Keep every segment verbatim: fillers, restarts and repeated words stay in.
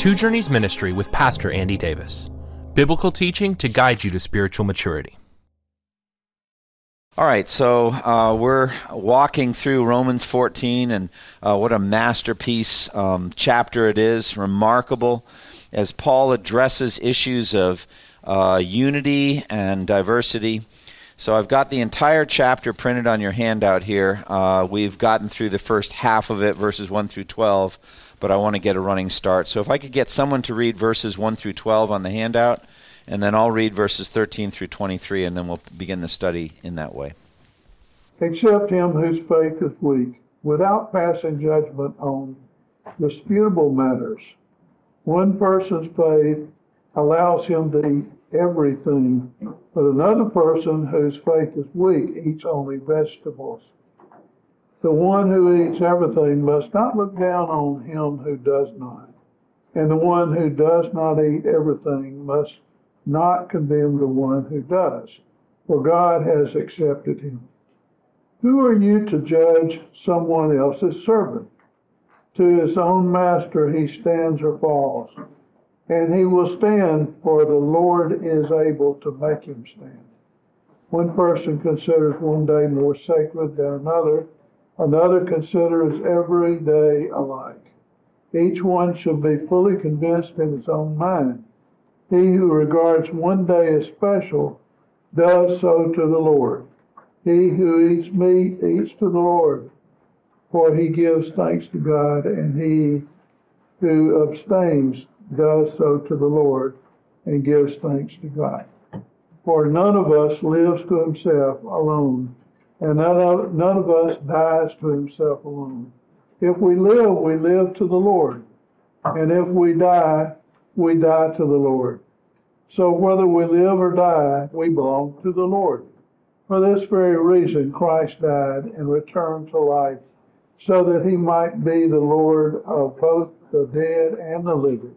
Two Journeys Ministry with Pastor Andy Davis. Biblical teaching to guide you to spiritual maturity. All right, so uh, we're walking through Romans fourteen, and uh, what a masterpiece um, chapter it is, remarkable, as Paul addresses issues of uh, unity and diversity. So I've got the entire chapter printed on your handout here. Uh, we've gotten through the first half of it, verses one through twelve, but I want to get a running start. So if I could get someone to read verses one through twelve on the handout, and then I'll read verses thirteen through twenty-three, and then we'll begin the study in that way. Except him whose faith is weak, without passing judgment on disputable matters. One person's faith allows him to eat everything, but another person whose faith is weak eats only vegetables. The one who eats everything must not look down on him who does not, and the one who does not eat everything must not condemn the one who does, for God has accepted him. Who are you to judge someone else's servant? To his own master he stands or falls, and he will stand, for the Lord is able to make him stand. One person considers one day more sacred than another, another considers every day alike. Each one should be fully convinced in his own mind. He who regards one day as special does so to the Lord. He who eats meat eats to the Lord, for he gives thanks to God, and he who abstains does so to the Lord and gives thanks to God. For none of us lives to himself alone, and none of, none of us dies to himself alone. If we live, we live to the Lord, and if we die, we die to the Lord. So whether we live or die, we belong to the Lord. For this very reason Christ died and returned to life, so that he might be the Lord of both the dead and the living.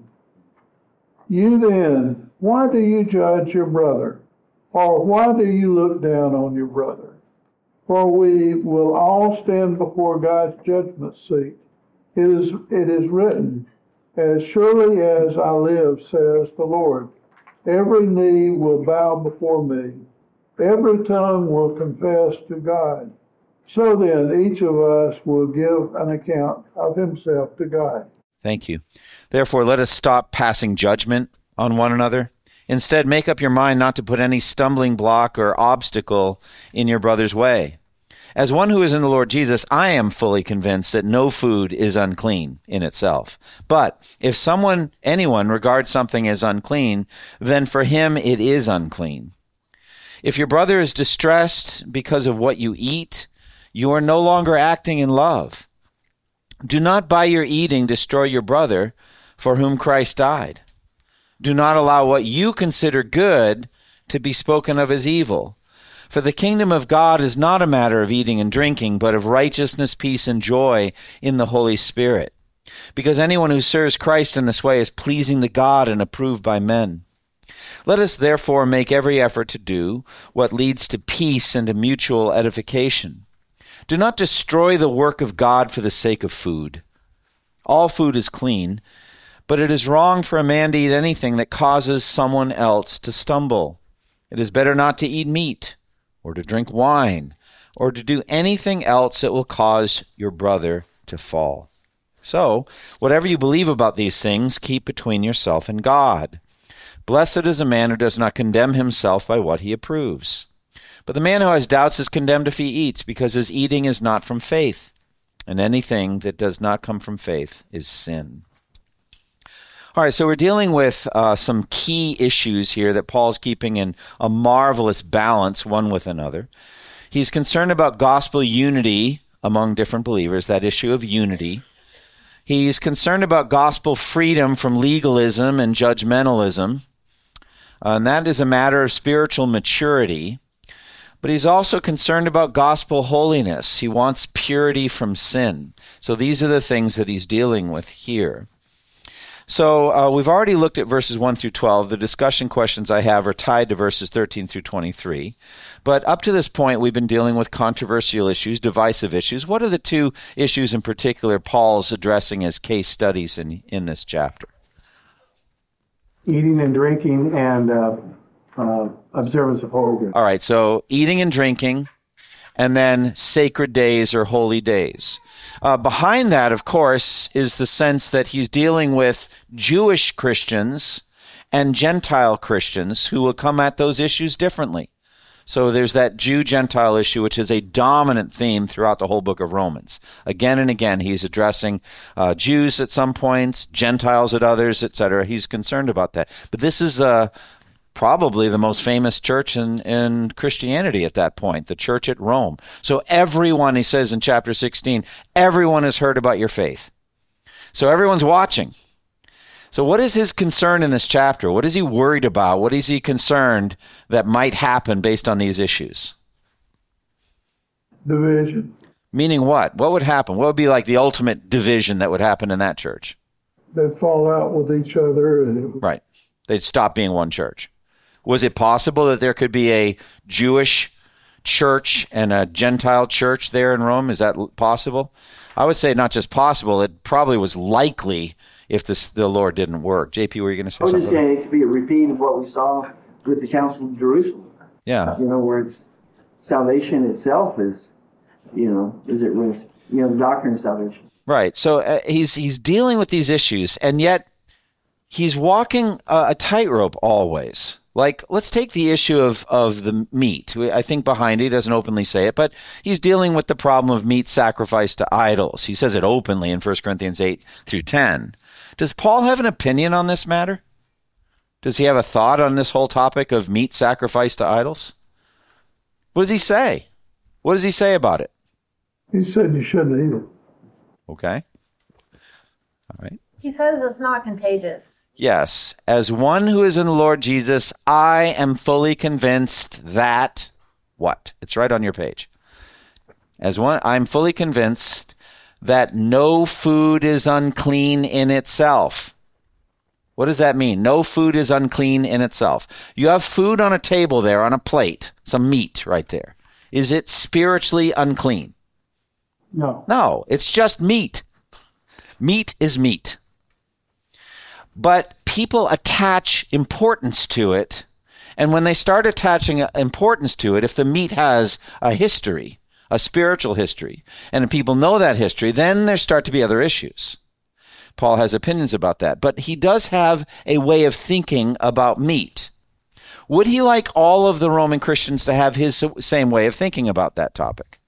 You then, why do you judge your brother? Or why do you look down on your brother? For we will all stand before God's judgment seat. It is, it is written, as surely as I live, says the Lord, every knee will bow before me. Every tongue will confess to God. So then, each of us will give an account of himself to God. Thank you. Therefore, let us stop passing judgment on one another. Instead, make up your mind not to put any stumbling block or obstacle in your brother's way. As one who is in the Lord Jesus, I am fully convinced that no food is unclean in itself. But if someone, anyone, regards something as unclean, then for him it is unclean. If your brother is distressed because of what you eat, you are no longer acting in love. Do not by your eating destroy your brother for whom Christ died. Do not allow what you consider good to be spoken of as evil. For the kingdom of God is not a matter of eating and drinking, but of righteousness, peace, and joy in the Holy Spirit. Because anyone who serves Christ in this way is pleasing to God and approved by men. Let us therefore make every effort to do what leads to peace and to mutual edification. Do not destroy the work of God for the sake of food. All food is clean, but it is wrong for a man to eat anything that causes someone else to stumble. It is better not to eat meat, or to drink wine, or to do anything else that will cause your brother to fall. So, whatever you believe about these things, keep between yourself and God. Blessed is a man who does not condemn himself by what he approves. But the man who has doubts is condemned if he eats, because his eating is not from faith. And anything that does not come from faith is sin. All right, so we're dealing with uh, some key issues here that Paul's keeping in a marvelous balance one with another. He's concerned about gospel unity among different believers, that issue of unity. He's concerned about gospel freedom from legalism and judgmentalism. Uh, and that is a matter of spiritual maturity. But he's also concerned about gospel holiness. He wants purity from sin. So these are the things that he's dealing with here. So uh, we've already looked at verses one through twelve. The discussion questions I have are tied to verses thirteen through twenty-three. But up to this point, we've been dealing with controversial issues, divisive issues. What are the two issues in particular Paul's addressing as case studies in, in this chapter? eating and drinking and uh, uh, observance of holy days. All right, so eating and drinking, and then sacred days or holy days. Uh, behind that, of course, is the sense that he's dealing with Jewish Christians and Gentile Christians who will come at those issues differently. So there's that Jew-Gentile issue, which is a dominant theme throughout the whole book of Romans. Again and again, he's addressing uh, Jews at some points, Gentiles at others, et cetera. He's concerned about that. But this is uh, probably the most famous church in, in Christianity at that point, the church at Rome. So everyone, he says in chapter sixteen, everyone has heard about your faith. So everyone's watching. So what is his concern in this chapter? What is he worried about? What is he concerned that might happen based on these issues? Division. Meaning what? What would happen? What would be like the ultimate division that would happen in that church? They'd fall out with each other. And it, Right. They'd stop being one church. Was it possible that there could be a Jewish church and a Gentile church there in Rome? Is that possible? I would say not just possible, it probably was likely if this, the Lord didn't work. J P, were you going to say I was something? just saying it could be a repeat of what we saw with the Council of Jerusalem. Yeah. You know, where it's salvation itself is, you know, is at risk. You know, the doctrine of salvation. Right. So uh, he's he's dealing with these issues, and yet he's walking a, a tightrope always. Like, let's take the issue of, of the meat. I think behind it, he doesn't openly say it, but he's dealing with the problem of meat sacrificed to idols. He says it openly in First Corinthians eight through ten. Does Paul have an opinion on this matter? Does he have a thought on this whole topic of meat sacrificed to idols? What does he say? What does he say about it? he said you shouldn't eat them. Okay. All right. He says it's not contagious. Yes. As one who is in the Lord Jesus, I am fully convinced that what? It's right on your page. As one, I'm fully convinced that no food is unclean in itself. What does that mean? No food is unclean in itself. You have food on a table there, on a plate, some meat right there. Is it spiritually unclean? No. No, it's just meat. Meat is meat. But people attach importance to it, and when they start attaching importance to it, if the meat has a history, a spiritual history, and people know that history, then there start to be other issues. Paul has opinions about that, but he does have a way of thinking about meat. Would he like all of the Roman Christians to have his same way of thinking about that topic?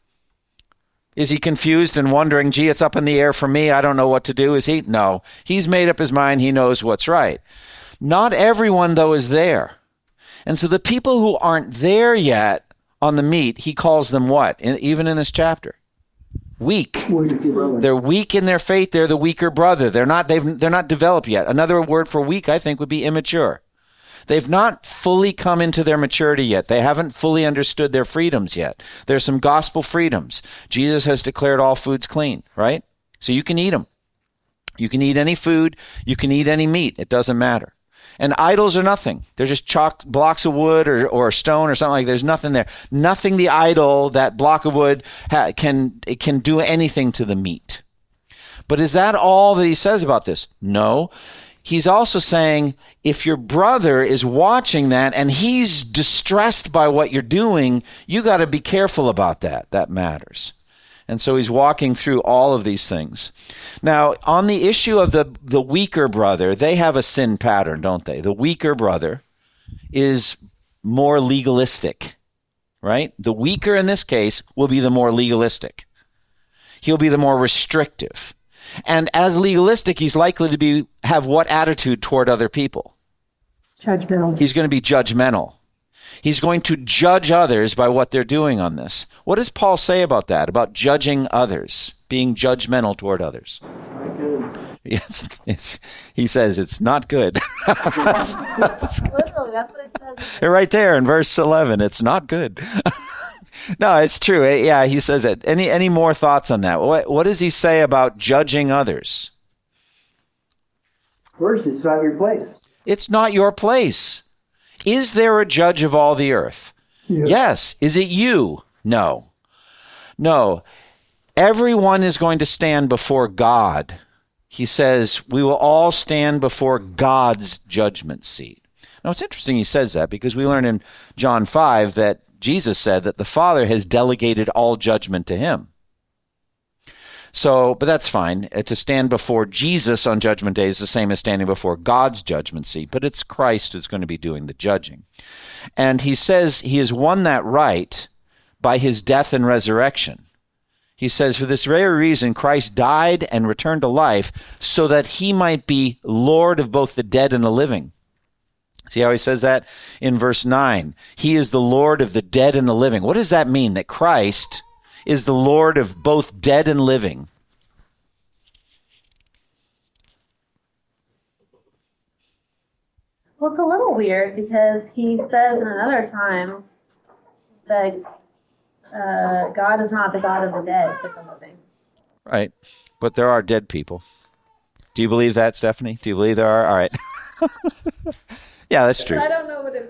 Is he confused and wondering, gee, it's up in the air for me, I don't know what to do? Is he? No. He's made up his mind, he knows what's right. Not everyone, though, is there. And so the people who aren't there yet on the meat, he calls them what? In, even in this chapter? Weak. They're weak in their faith. They're the weaker brother. They're not, they've, they're not developed yet. Another word for weak, I think, would be immature. They've not fully come into their maturity yet. They haven't fully understood their freedoms yet. There's some gospel freedoms. Jesus has declared all foods clean, right? So you can eat them. You can eat any food. You can eat any meat. It doesn't matter. And idols are nothing. They're just chalk blocks of wood or, or stone or something like that. There's nothing there. Nothing the idol, that block of wood, ha- can it can do anything to the meat. But is that all that he says about this? No. He's also saying if your brother is watching that and he's distressed by what you're doing, you got to be careful about that. That matters. And so he's walking through all of these things. Now, on the issue of the, the weaker brother, they have a sin pattern, don't they? The weaker brother is more legalistic, right? The weaker in this case will be the more legalistic. He'll be the more restrictive. And as legalistic, he's likely to be have what attitude toward other people? Judgmental. He's going to be judgmental. He's going to judge others by what they're doing on this. What does Paul say about that, about judging others, being judgmental toward others? Yes, it's, he says it's not good. it's, it's, Literally, that's what it says. right there in verse eleven, it's not good. No, it's true. Yeah, he says it. Any any more thoughts on that? What what does he say about judging others? First, it's not your place. It's not your place. Is there a judge of all the earth? Yes. Yes. Is it you? No. No. Everyone is going to stand before God. he says, we will all stand before God's judgment seat. Now, it's interesting he says that because we learn in John five that Jesus said that the Father has delegated all judgment to him. So, but that's fine. Uh, To stand before Jesus on Judgment Day is the same as standing before God's judgment seat, but it's Christ who's going to be doing the judging. And he says he has won that right by his death and resurrection. He says, for this very reason, Christ died and returned to life so that he might be Lord of both the dead and the living. See how he says that in verse nine? He is the Lord of the dead and the living. What does that mean? That Christ is the Lord of both dead and living. Well, it's a little weird because he says in another time that uh, God is not the God of the dead, but the living. Right. But there are dead people. Do you believe that, Stephanie? Do you believe there are? All right. Yeah, that's true. I don't know what it means.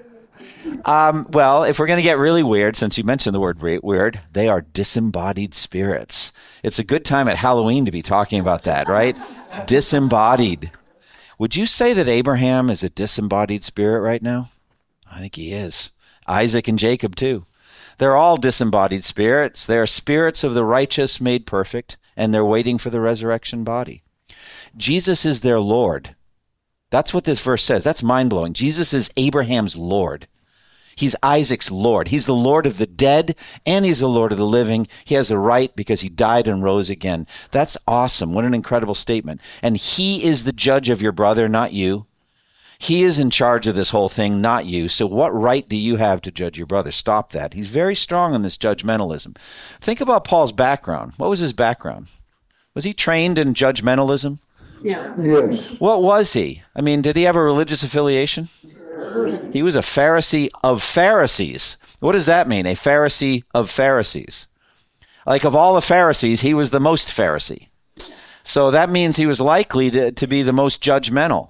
Um, well, if we're going to get really weird, since you mentioned the word re- weird, they are disembodied spirits. It's a good time at Halloween to be talking about that, right? Disembodied. Would you say that Abraham is a disembodied spirit right now? I think he is. Isaac and Jacob, too. They're all disembodied spirits. They're spirits of the righteous made perfect, and they're waiting for the resurrection body. Jesus is their Lord. That's what this verse says. That's mind-blowing. Jesus is Abraham's Lord. He's Isaac's Lord. He's the Lord of the dead, and he's the Lord of the living. He has a right because he died and rose again. That's awesome. What an incredible statement. And he is the judge of your brother, not you. He is in charge of this whole thing, not you. So what right do you have to judge your brother? Stop that. He's very strong on this judgmentalism. Think about Paul's background. What was his background? Was he trained in judgmentalism? Yeah. Yes. What was he? I mean, did he have a religious affiliation? He was a Pharisee of Pharisees. What does that mean? A Pharisee of Pharisees. Like of all the Pharisees, he was the most Pharisee. So that means he was likely to, to be the most judgmental.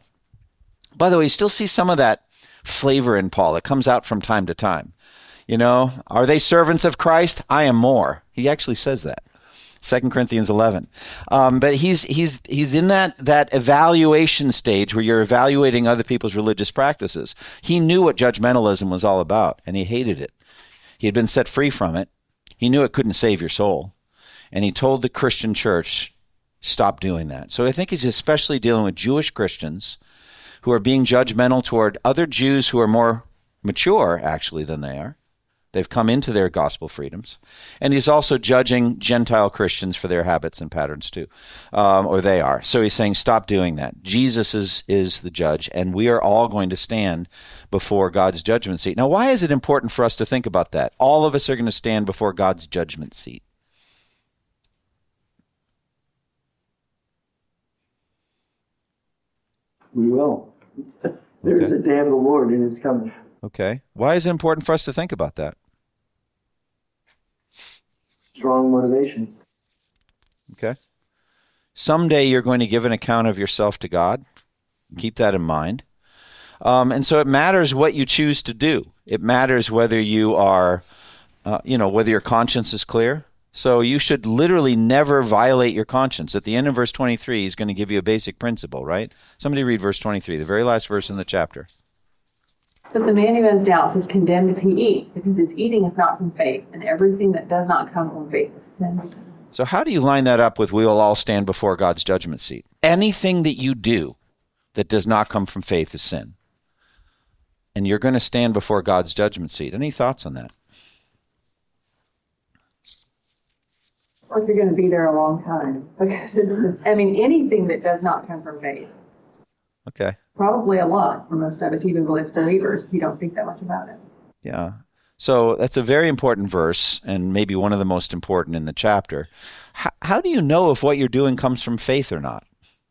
By the way, you still see some of that flavor in Paul. It comes out from time to time. You know, are they servants of Christ? I am more. He actually says that. Second Corinthians eleven. Um, but he's he's he's in that that evaluation stage where you're evaluating other people's religious practices. He knew what judgmentalism was all about, and he hated it. He had been set free from it. He knew it couldn't save your soul. And he told the Christian church, stop doing that. So I think he's especially dealing with Jewish Christians who are being judgmental toward other Jews who are more mature, actually, than they are. They've come into their gospel freedoms. And he's also judging Gentile Christians for their habits and patterns too, um, or they are. So he's saying, stop doing that. Jesus is, is the judge, and we are all going to stand before God's judgment seat. Now, why is it important for us to think about that? All of us are going to stand before God's judgment seat. We will. There's Okay. a day of the Lord, and it's coming. Okay. Why is it important for us to think about that? Strong motivation. Okay. Someday you're going to give an account of yourself to God. Keep that in mind. Um, and so it matters what you choose to do. It matters whether you are, uh, you know, whether your conscience is clear. So you should literally never violate your conscience. At the end of verse twenty-three, he's going to give you a basic principle, right? Somebody read verse twenty-three, the very last verse in the chapter. But the man who has doubts is condemned if he eat, because his eating is not from faith, and everything that does not come from faith is sin. So how do you line that up with we will all stand before God's judgment seat? Anything that you do that does not come from faith is sin. And you're going to stand before God's judgment seat. Any thoughts on that? Or if you're going to be there a long time. Because, I mean, anything that does not come from faith. Okay. Probably a lot for most of us, even as believers, if you don't think that much about it. Yeah. So that's a very important verse, and maybe one of the most important in the chapter. How, how do you know if what you're doing comes from faith or not?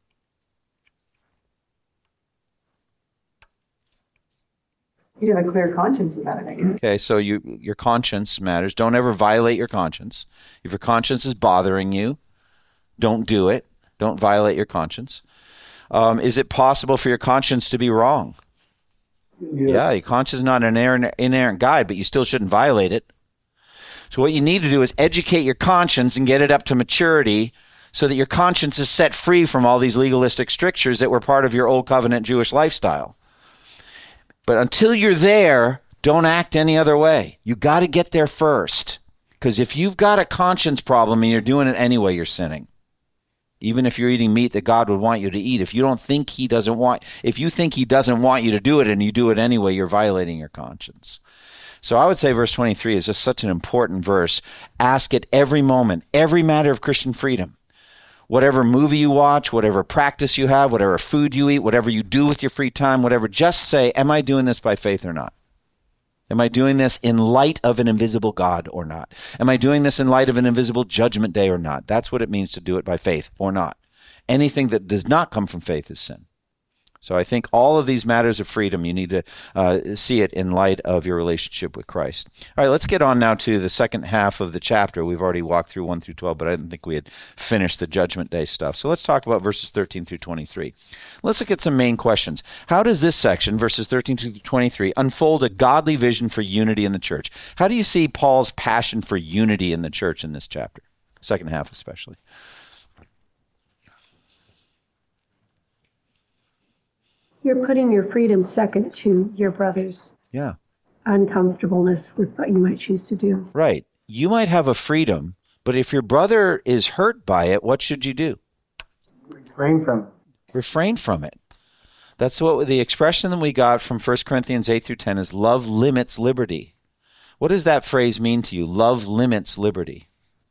You have a clear conscience about it, I guess. Okay, so you, your conscience matters. Don't ever violate your conscience. If your conscience is bothering you, don't do it. Don't violate your conscience. Um, is it possible for your conscience to be wrong? Yes. Yeah, your conscience is not an inerrant, inerrant guide, but you still shouldn't violate it. So what you need to do is educate your conscience and get it up to maturity so that your conscience is set free from all these legalistic strictures that were part of your old covenant Jewish lifestyle. But until you're there, don't act any other way. You got to get there first. Because if you've got a conscience problem and you're doing it anyway, you're sinning. Even if you're eating meat that God would want you to eat, if you don't think he doesn't want, if you think he doesn't want you to do it and you do it anyway, you're violating your conscience. So I would say verse twenty-three is just such an important verse. Ask at every moment, every matter of Christian freedom. Whatever movie you watch, whatever practice you have, whatever food you eat, whatever you do with your free time, whatever, just say, am I doing this by faith or not? Am I doing this in light of an invisible God or not? Am I doing this in light of an invisible judgment day or not? That's what it means to do it by faith or not. Anything that does not come from faith is sin. So I think all of these matters of freedom, you need to uh, see it in light of your relationship with Christ. All right, let's get on now to the second half of the chapter. We've already walked through one through twelve, but I didn't think we had finished the Judgment Day stuff. So let's talk about verses thirteen through twenty-three. Let's look at some main questions. How does this section, verses thirteen through twenty-three, unfold a godly vision for unity in the church? How do you see Paul's passion for unity in the church in this chapter? Second half especially. You're putting your freedom second to your brother's Yeah. uncomfortableness with what you might choose to do. Right. You might have a freedom, but if your brother is hurt by it, what should you do? Refrain from it. Refrain from it. That's what the expression that we got from First Corinthians eight through ten is love limits liberty. What does that phrase mean to you? Love limits liberty.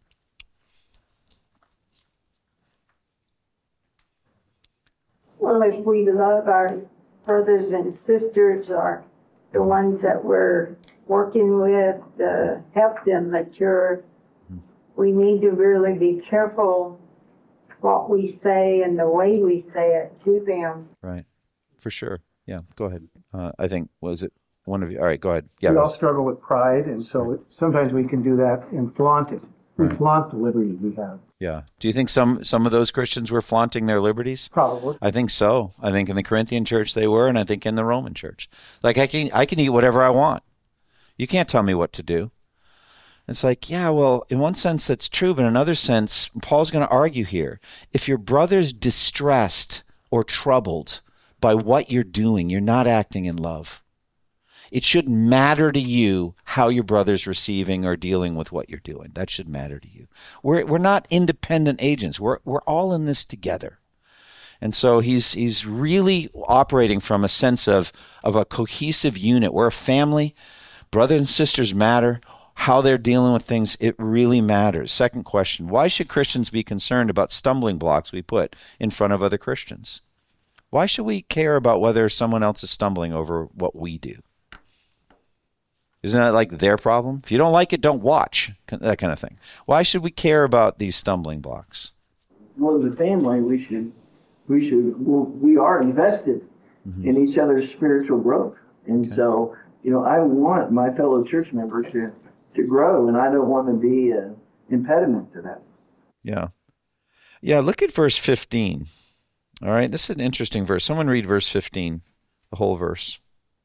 Well, if we love our brothers and sisters or the ones that we're working with to help them mature, we need to really be careful what we say and the way we say it to them. Right. For sure. Yeah. Go ahead. Uh, I think, was it one of you? All right, go ahead. Yeah. We all Russ. struggle with pride, and so it, sometimes we can do that and flaunt it. We Right. flaunt the liberties we have. Yeah. Do you think some, some of those Christians were flaunting their liberties? Probably. I think so. I think in the Corinthian church they were, and I think in the Roman church. Like, I can I can eat whatever I want. You can't tell me what to do. It's like, yeah, well, in one sense that's true, but in another sense, Paul's going to argue here. If your brother's distressed or troubled by what you're doing, you're not acting in love. It should matter to you how your brother's receiving or dealing with what you're doing. That should matter to you. We're we're not independent agents. We're we're all in this together. And so he's he's really operating from a sense of of a cohesive unit. We're a family. Brothers and sisters matter. How they're dealing with things, it really matters. Second question, why should Christians be concerned about stumbling blocks we put in front of other Christians? Why should we care about whether someone else is stumbling over what we do? Isn't that like their problem? If you don't like it, don't watch, that kind of thing. Why should we care about these stumbling blocks? Well, as a family, we should, we should, well, we are invested mm-hmm. in each other's spiritual growth. And okay. so, you know, I want my fellow church members to, to grow, and I don't want to be an impediment to that. Yeah. Yeah, look at verse fifteen. All right, this is an interesting verse. Someone read verse fifteen, the whole verse.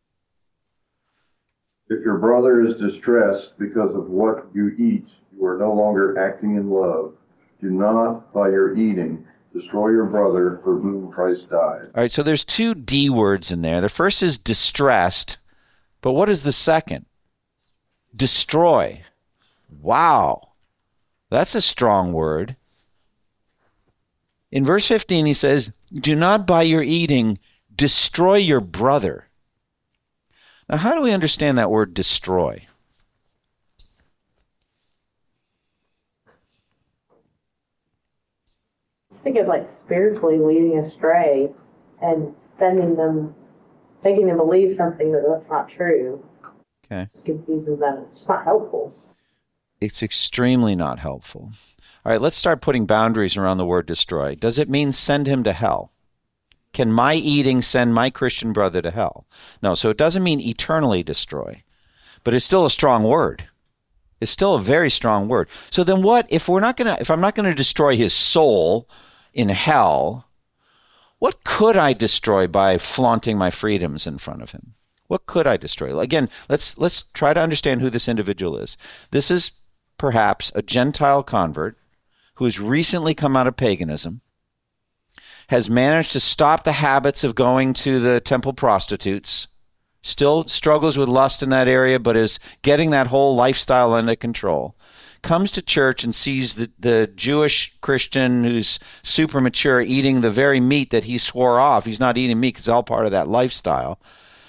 If your brother is distressed because of what you eat, you are no longer acting in love. Do not, by your eating, destroy your brother for whom Christ died. All right, so there's two D words in there. The first is distressed, but what is the second? Destroy. Wow, that's a strong word. In verse fifteen, he says, do not by your eating destroy your brother. Now, how do we understand that word destroy? I think of like spiritually leading astray and sending them, making them believe something that that's not true. Okay. It confuses them. It's just not helpful. It's extremely not helpful. All right, let's start putting boundaries around the word destroy. Does it mean send him to hell? Can my eating send my Christian brother to hell? No, so it doesn't mean eternally destroy, but it's still a strong word. It's still a very strong word. So then what, if we're not going to, if I'm not going to destroy his soul in hell, what could I destroy by flaunting my freedoms in front of him? What could I destroy? Again, let's let's try to understand who this individual is. This is perhaps a Gentile convert who has recently come out of paganism, has managed to stop the habits of going to the temple prostitutes, still struggles with lust in that area, but is getting that whole lifestyle under control, comes to church and sees the, the Jewish Christian who's super mature eating the very meat that he swore off. He's not eating meat because it's all part of that lifestyle.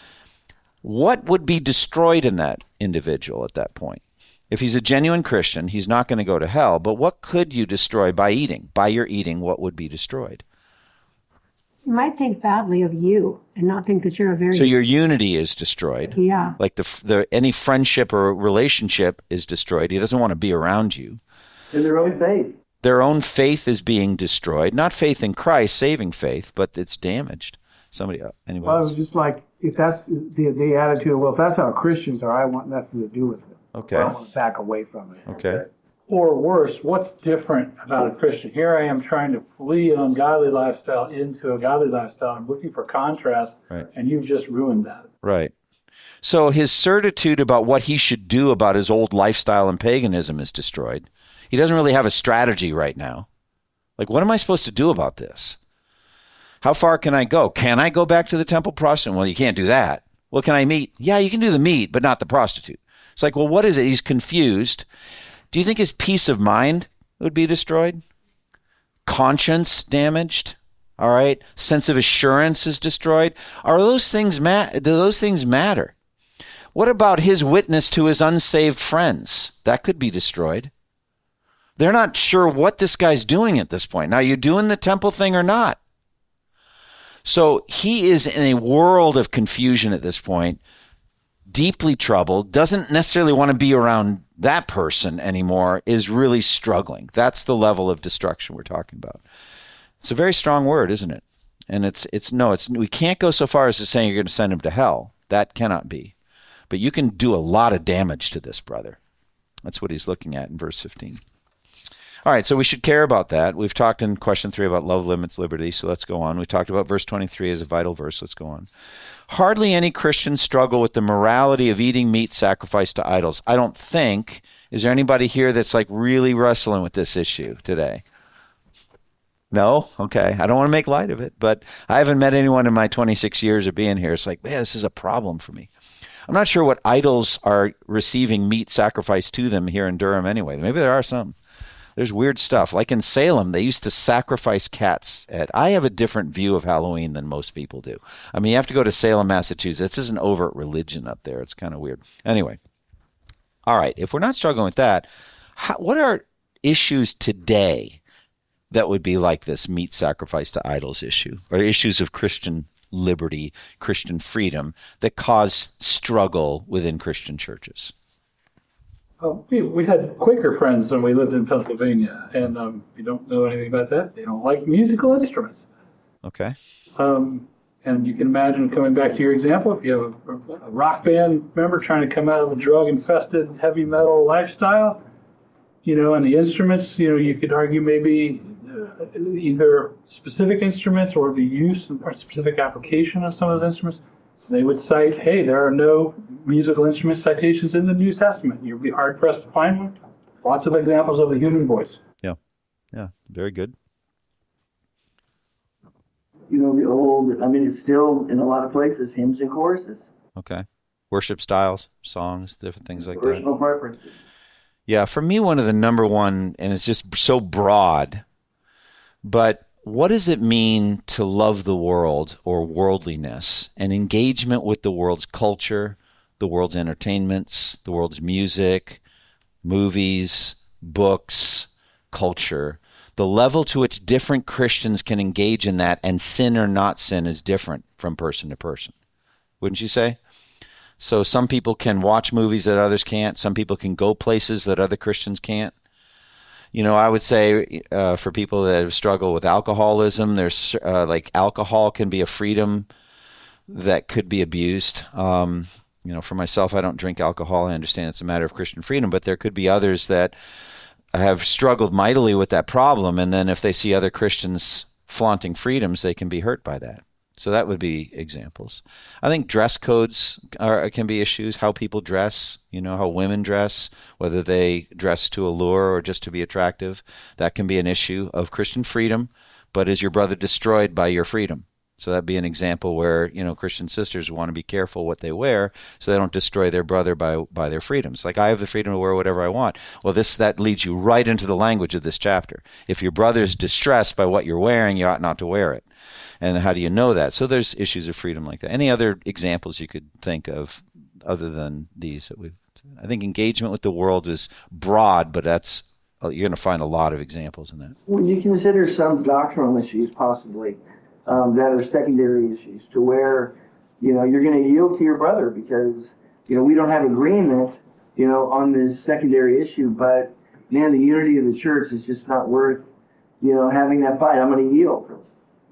What would be destroyed in that individual at that point? If he's a genuine Christian, he's not going to go to hell, but what could you destroy by eating? By your eating, what would be destroyed? You might think badly of you and not think that you're a very... So your unity is destroyed. Yeah. Like the, the any friendship or relationship is destroyed. He doesn't want to be around you. In their own faith. Their own faith is being destroyed. Not faith in Christ, saving faith, but it's damaged. Somebody, anybody Well, it else? was just like, if that's the, the attitude, well, if that's how Christians are, I want nothing to do with it. Okay. Or I want to back away from it. Okay. Or worse, what's different about a Christian? Here I am trying to flee an ungodly lifestyle into a godly lifestyle. I'm looking for contrast, Right. and you've just ruined that. Right. So his certitude about what he should do about his old lifestyle and paganism is destroyed. He doesn't really have a strategy right now. Like, what am I supposed to do about this? How far can I go? Can I go back to the temple prostitute? Well, you can't do that. Well, can I meet? Yeah, you can do the meat, but not the prostitute. It's like, well, what is it? He's confused. Do you think his peace of mind would be destroyed? Conscience damaged? All right. Sense of assurance is destroyed. Are those things ma- do those things matter? What about his witness to his unsaved friends? That could be destroyed. They're not sure what this guy's doing at this point. Now, you doing the temple thing or not? So he is in a world of confusion at this point, deeply troubled, doesn't necessarily want to be around that person anymore, is really struggling. That's the level of destruction we're talking about. It's a very strong word, isn't it? And it's, it's no, it's, we can't go so far as to saying you're going to send him to hell. That cannot be. But you can do a lot of damage to this brother. That's what he's looking at in verse fifteen. All right, so we should care about that. We've talked in question three about love limits liberty, so let's go on. We talked about verse twenty-three as a vital verse. Let's go on. Hardly any Christians struggle with the morality of eating meat sacrificed to idols. I don't think. Is there anybody here that's like really wrestling with this issue today? No? Okay. I don't want to make light of it, but I haven't met anyone in my twenty-six years of being here. It's like, man, this is a problem for me. I'm not sure what idols are receiving meat sacrificed to them here in Durham anyway. Maybe there are some. There's weird stuff. Like in Salem, they used to sacrifice cats. At, I have a different view of Halloween than most people do. I mean, you have to go to Salem, Massachusetts. This is an overt religion up there. It's kind of weird. Anyway. All right. If we're not struggling with that, how, what are issues today that would be like this meat sacrifice to idols issue, or issues of Christian liberty, Christian freedom that cause struggle within Christian churches? Well, we, we had Quaker friends when we lived in Pennsylvania, and um, if you don't know anything about that, they don't like musical instruments. Okay. Um, and you can imagine, coming back to your example, if you have a, a rock band member trying to come out of a drug-infested heavy metal lifestyle, you know, and the instruments, you know, you could argue maybe uh, either specific instruments or the use or specific application of some of those instruments. They would cite, hey, there are no musical instrument citations in the New Testament. You'd be hard-pressed to find one. Lots of examples of the human voice. Yeah, yeah, very good. You know, the old, I mean, it's still, in a lot of places, hymns and choruses. Okay. Worship styles, songs, different things like Personal that. preferences. Yeah, for me, one of the number one, and it's just so broad, but what does it mean to love the world or worldliness and engagement with the world's culture, the world's entertainments, the world's music, movies, books, culture? The level to which different Christians can engage in that and sin or not sin is different from person to person. Wouldn't you say? So some people can watch movies that others can't. Some people can go places that other Christians can't. You know, I would say uh, for people that have struggled with alcoholism, there's uh, like alcohol can be a freedom that could be abused. Um, you know, for myself, I don't drink alcohol. I understand it's a matter of Christian freedom, but there could be others that have struggled mightily with that problem. And then if they see other Christians flaunting freedoms, they can be hurt by that. So that would be examples. I think dress codes are, can be issues, how people dress, you know, how women dress, whether they dress to allure or just to be attractive. That can be an issue of Christian freedom, but is your brother destroyed by your freedom? So that'd be an example where, you know, Christian sisters want to be careful what they wear so they don't destroy their brother by by their freedoms. Like, I have the freedom to wear whatever I want. Well, this that leads you right into the language of this chapter. If your brother's distressed by what you're wearing, you ought not to wear it. And how do you know that? So there's issues of freedom like that. Any other examples you could think of other than these that we've? I think engagement with the world is broad, but that's you're going to find a lot of examples in that. When you consider some doctrinal issues possibly um, that are secondary issues to where, you know, you're going to yield to your brother because, you know, we don't have agreement, you know, on this secondary issue, but man, the unity of the church is just not worth, you know, having that fight. I'm going to yield.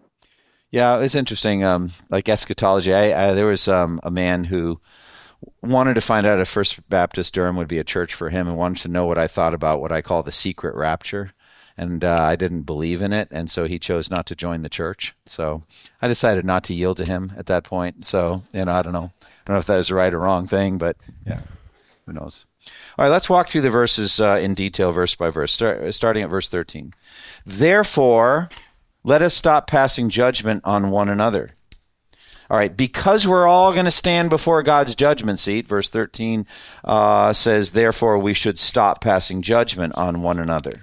Yeah, it's interesting. Um, like eschatology, I, I, there was um, a man who wanted to find out if First Baptist Durham would be a church for him and wanted to know what I thought about what I call the secret rapture. And uh, I didn't believe in it, and so he chose not to join the church. So I decided not to yield to him at that point. So, you know, I don't know. I don't know if that was the right or wrong thing, but yeah, who knows. All right, let's walk through the verses uh, in detail, verse by verse, start, starting at verse thirteen. Therefore, let us stop passing judgment on one another. All right, because we're all going to stand before God's judgment seat, verse thirteen uh, says, therefore we should stop passing judgment on one another.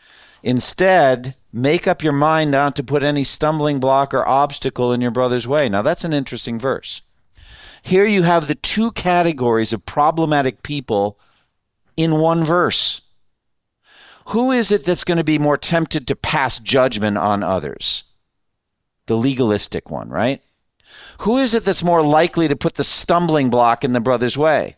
Instead, make up your mind not to put any stumbling block or obstacle in your brother's way. Now, that's an interesting verse. Here you have the two categories of problematic people in one verse. Who is it that's going to be more tempted to pass judgment on others? The legalistic one, right? Who is it that's more likely to put the stumbling block in the brother's way?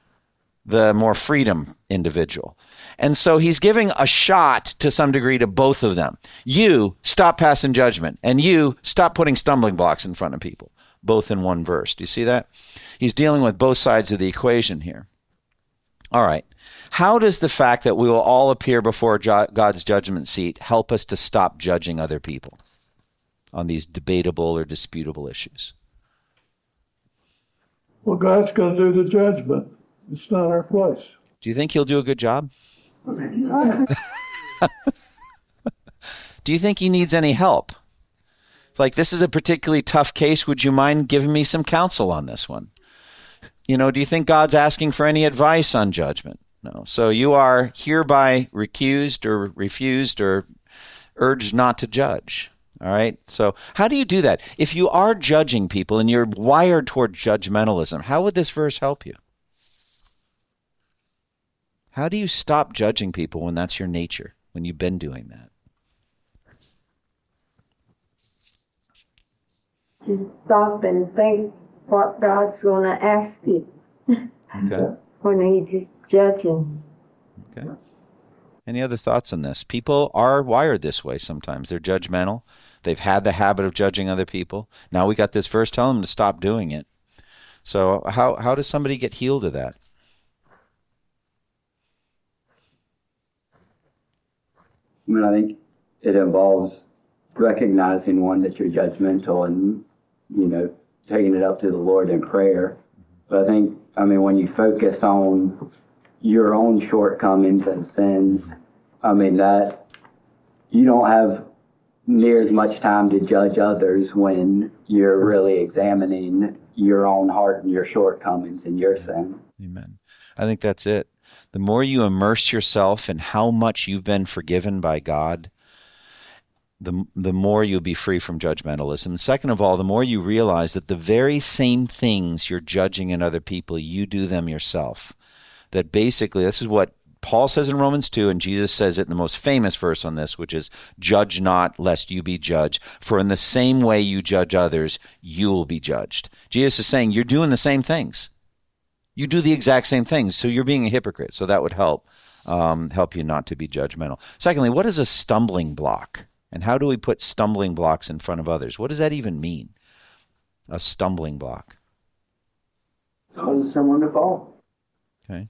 The more freedom individual. And so he's giving a shot to some degree to both of them. You stop passing judgment, and you stop putting stumbling blocks in front of people, both in one verse. Do you see that? He's dealing with both sides of the equation here. All right. How does the fact that we will all appear before God's judgment seat help us to stop judging other people on these debatable or disputable issues? Well, God's going to do the judgment. It's not our place. Do you think he'll do a good job? Do you think he needs any help? Like, this is a particularly tough case. Would you mind giving me some counsel on this one? You know, do you think God's asking for any advice on judgment? No. So you are hereby recused or refused or urged not to judge. All right. So how do you do that? If you are judging people and you're wired toward judgmentalism, how would this verse help you? How do you stop judging people when that's your nature, when you've been doing that? Just stop and think what God's going to ask you. Okay. When he's just judging. Okay. Any other thoughts on this? People are wired this way sometimes. They're judgmental. They've had the habit of judging other people. Now we got this verse telling them to stop doing it. So how how does somebody get healed of that? I mean, I think it involves recognizing, one, that you're judgmental and, you know, taking it up to the Lord in prayer. But I think, I mean, when you focus on your own shortcomings and sins, I mean, that you don't have near as much time to judge others when you're really examining your own heart and your shortcomings and your sin. Amen. I think that's it. The more you immerse yourself in how much you've been forgiven by God, the the more you'll be free from judgmentalism. Second of all, the more you realize that the very same things you're judging in other people, you do them yourself. That basically, this is what Paul says in Romans two, and Jesus says it in the most famous verse on this, which is, judge not, lest you be judged. For in the same way you judge others, you will be judged. Jesus is saying, you're doing the same things. You do the exact same things, so you're being a hypocrite. So that would help um, help you not to be judgmental. Secondly, what is a stumbling block? And how do we put stumbling blocks in front of others? What does that even mean? A stumbling block. Cause someone to fall. Okay.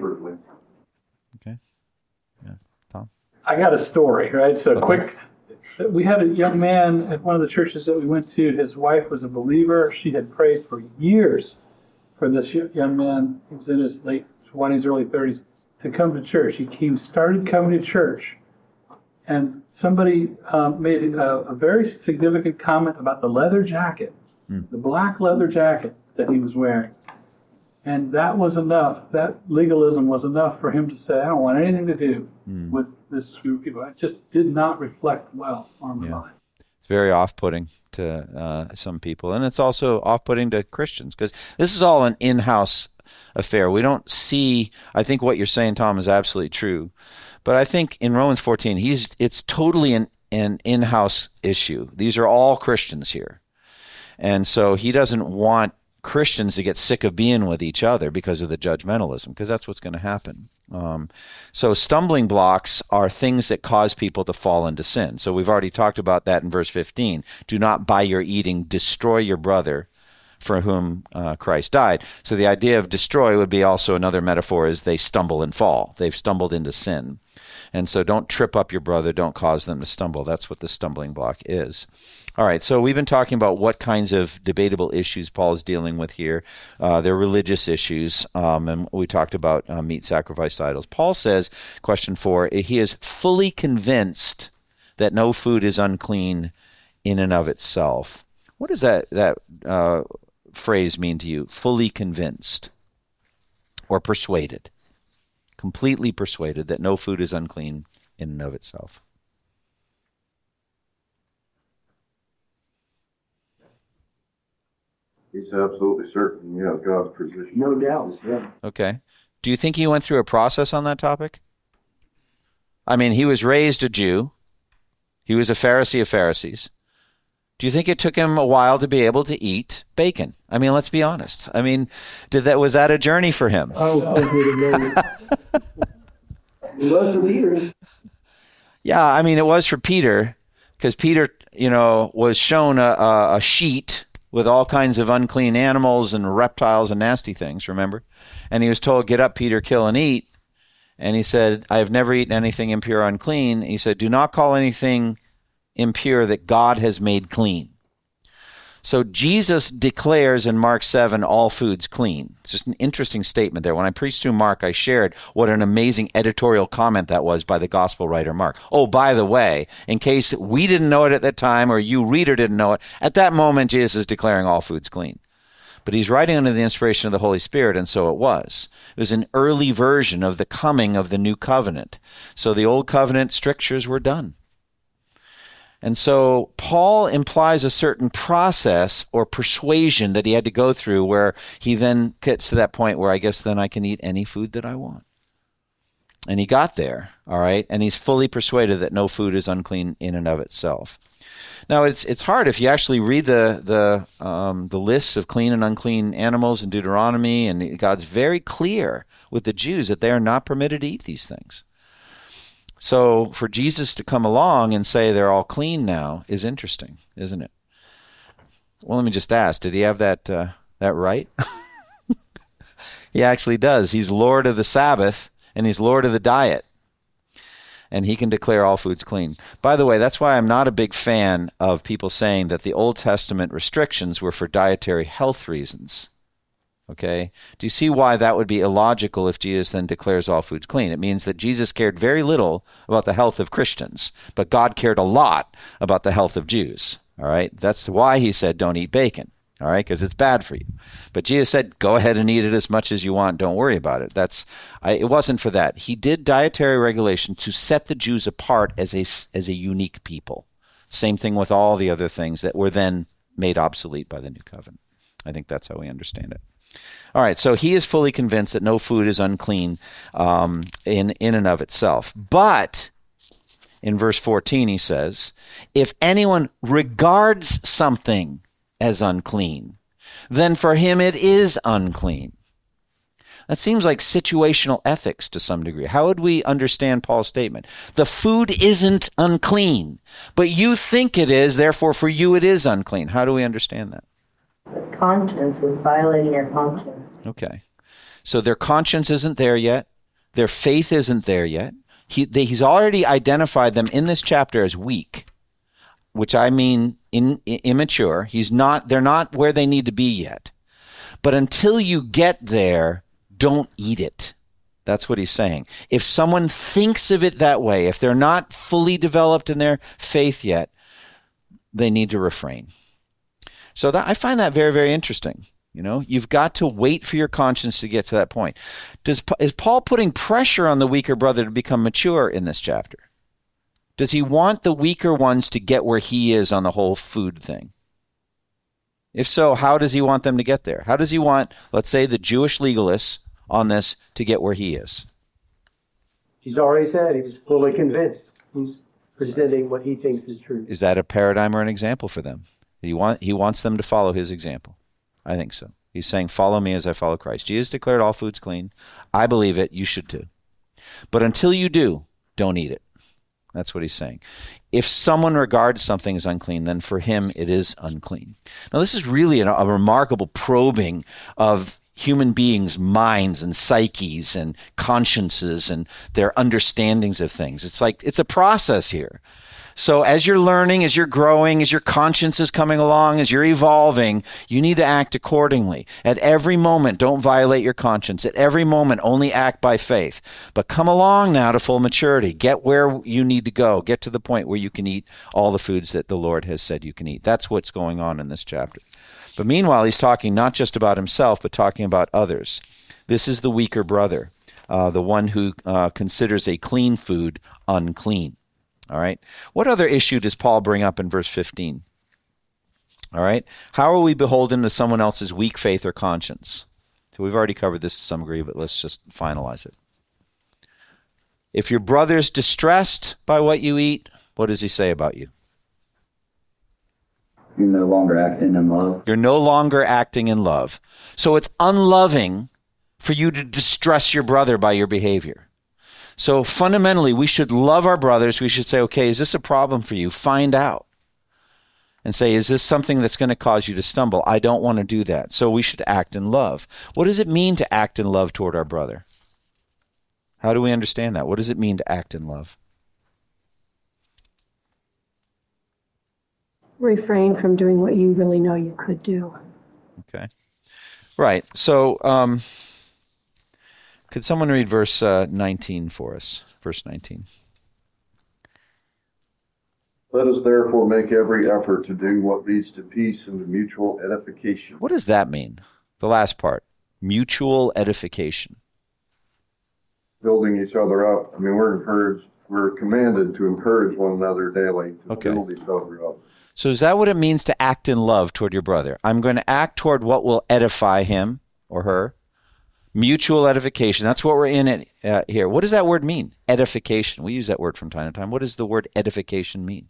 Okay. Yeah. Tom? I got a story, right? So Okay. quick, We had a young man at one of the churches that we went to. His wife was a believer. She had prayed for years for this young man. He was in his late twenties, early thirties, to come to church. He came, started coming to church, and somebody um, made a, a very significant comment about the leather jacket, mm. the black leather jacket that he was wearing. And that was enough. That legalism was enough for him to say, I don't want anything to do mm. with this group of people. It just did not reflect well on the yeah. mind. It's very off-putting to uh, some people. And it's also off-putting to Christians because this is all an in-house affair. We don't see, I think what you're saying, Tom, is absolutely true. But I think in Romans fourteen, he's it's totally an, an in-house issue. These are all Christians here. And so he doesn't want Christians to get sick of being with each other because of the judgmentalism, because that's what's going to happen. Um, so stumbling blocks are things that cause people to fall into sin. So we've already talked about that in verse fifteen. Do not by your eating destroy your brother for whom uh, Christ died. So the idea of destroy would be also another metaphor is they stumble and fall. They've stumbled into sin. And so don't trip up your brother. Don't cause them to stumble. That's what the stumbling block is. All right, so we've been talking about what kinds of debatable issues Paul is dealing with here. Uh, they're religious issues, um, and we talked about uh, meat sacrificed to idols. Paul says, question four, he is fully convinced that no food is unclean in and of itself. What does that, that uh, phrase mean to you? Fully convinced or persuaded? Completely persuaded that no food is unclean in and of itself. He's absolutely certain, yeah, God's position. No doubt, yeah. Okay. Do you think he went through a process on that topic? I mean, he was raised a Jew. He was a Pharisee of Pharisees. Do you think it took him a while to be able to eat bacon? I mean, let's be honest. I mean, did that was that a journey for him? Oh, it was for Peter. Yeah, I mean, it was for Peter because Peter, you know, was shown a, a, a sheet with all kinds of unclean animals and reptiles and nasty things, remember? And he was told, get up, Peter, kill and eat. And he said, I have never eaten anything impure or unclean. And he said, do not call anything impure that God has made clean. So Jesus declares in Mark seven, all food's clean. It's just an interesting statement there. When I preached through Mark, I shared what an amazing editorial comment that was by the gospel writer Mark. Oh, by the way, in case we didn't know it at that time or you reader didn't know it, at that moment Jesus is declaring all food's clean. But he's writing under the inspiration of the Holy Spirit, and so it was. It was an early version of the coming of the new covenant. So the old covenant strictures were done. And so Paul implies a certain process or persuasion that he had to go through where he then gets to that point where I guess then I can eat any food that I want. And he got there, all right? And he's fully persuaded that no food is unclean in and of itself. Now, it's it's hard if you actually read the the um, the lists of clean and unclean animals in Deuteronomy, and God's very clear with the Jews that they are not permitted to eat these things. So for Jesus to come along and say they're all clean now is interesting, isn't it? Well, let me just ask, did he have that uh, that right? He actually does. He's Lord of the Sabbath, and he's Lord of the diet. And he can declare all foods clean. By the way, that's why I'm not a big fan of people saying that the Old Testament restrictions were for dietary health reasons. Okay? Do you see why that would be illogical if Jesus then declares all foods clean? It means that Jesus cared very little about the health of Christians, but God cared a lot about the health of Jews. All right? That's why he said don't eat bacon. All right? Because it's bad for you. But Jesus said go ahead and eat it as much as you want. Don't worry about it. That's I, it wasn't for that. He did dietary regulation to set the Jews apart as a, as a unique people. Same thing with all the other things that were then made obsolete by the new covenant. I think that's how we understand it. All right, so he is fully convinced that no food is unclean um, in, in and of itself. But in verse fourteen, he says, if anyone regards something as unclean, then for him it is unclean. That seems like situational ethics to some degree. How would we understand Paul's statement? The food isn't unclean, but you think it is, therefore for you it is unclean. How do we understand that? Conscience is violating your conscience. Okay. So their conscience isn't there yet. Their faith isn't there yet. He, they, he's already identified them in this chapter as weak. which I mean in, in, immature. He's not, they're not where they need to be yet. But until you get there, don't eat it. That's what he's saying. If someone thinks of it that way, if they're not fully developed in their faith yet, they need to refrain. So that, I find that very, very interesting. You know, you've got to wait for your conscience to get to that point. Does, is Paul putting pressure on the weaker brother to become mature in this chapter? Does he want the weaker ones to get where he is on the whole food thing? If so, how does he want them to get there? How does he want, let's say, the Jewish legalists on this to get where he is? He's already said he's fully convinced. He's presenting what he thinks is true. Is that a paradigm or an example for them? He want he wants them to follow his example. I think so. He's saying, follow me as I follow Christ. Jesus declared all food's clean. I believe it. You should too. But until you do, don't eat it. That's what he's saying. If someone regards something as unclean, then for him it is unclean. Now, this is really a, a remarkable probing of human beings' minds and psyches and consciences and their understandings of things. It's like, it's a process here. So as you're learning, as you're growing, as your conscience is coming along, as you're evolving, you need to act accordingly. At every moment, don't violate your conscience. At every moment, only act by faith. But come along now to full maturity. Get where you need to go. Get to the point where you can eat all the foods that the Lord has said you can eat. That's what's going on in this chapter. But meanwhile, he's talking not just about himself, but talking about others. This is the weaker brother, uh, the one who uh, considers a clean food unclean. All right. What other issue does Paul bring up in verse fifteen? All right. How are we beholden to someone else's weak faith or conscience? So we've already covered this to some degree, but let's just finalize it. If your brother's distressed by what you eat, what does he say about you? You're no longer acting in love. You're no longer acting in love. So it's unloving for you to distress your brother by your behavior. So fundamentally, we should love our brothers. We should say, okay, is this a problem for you? Find out. And say, is this something that's going to cause you to stumble? I don't want to do that. So we should act in love. What does it mean to act in love toward our brother? How do we understand that? What does it mean to act in love? Refrain from doing what you really know you could do. Okay. Right. So, um, could someone read verse uh, nineteen for us? Verse nineteen. Let us therefore make every effort to do what leads to peace and to mutual edification. What does that mean? The last part. Mutual edification. Building each other up. I mean, we're encouraged, we're commanded to encourage one another daily, to Okay. build each other up. So is that what it means to act in love toward your brother? I'm going to act toward what will edify him or her. Mutual edification. That's what we're in it uh, here. What does that word mean? Edification. We use that word from time to time. What does the word edification mean?